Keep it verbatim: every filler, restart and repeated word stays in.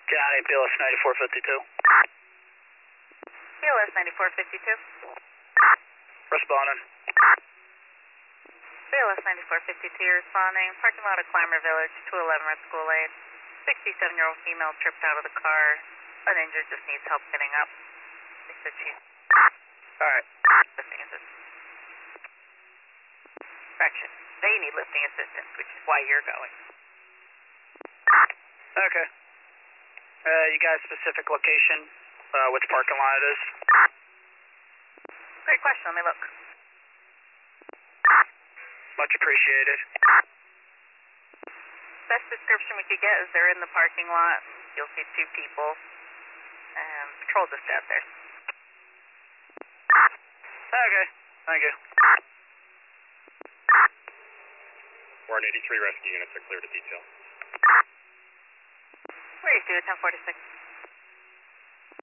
Johnny, B L S ninety-four fifty-two. B L S ninety-four fifty-two. Responding. B L S ninety-four fifty-two responding. Parking lot of Clymer Village, two eleven Red School Lane. sixty-seven-year-old female tripped out of the car. Uninjured, just needs help getting up. They said she's Alright. lifting assistance. Correction. They need lifting assistance, which is why you're going. Okay. Uh, you got a specific location, uh, which parking lot it is? Great question, let me look. Much appreciated. Best description we could get is they're in the parking lot. You'll see two people. And patrol just out there. Okay, thank you. Warren eighty-three rescue units are clear to detail. Where are you, ten forty-six?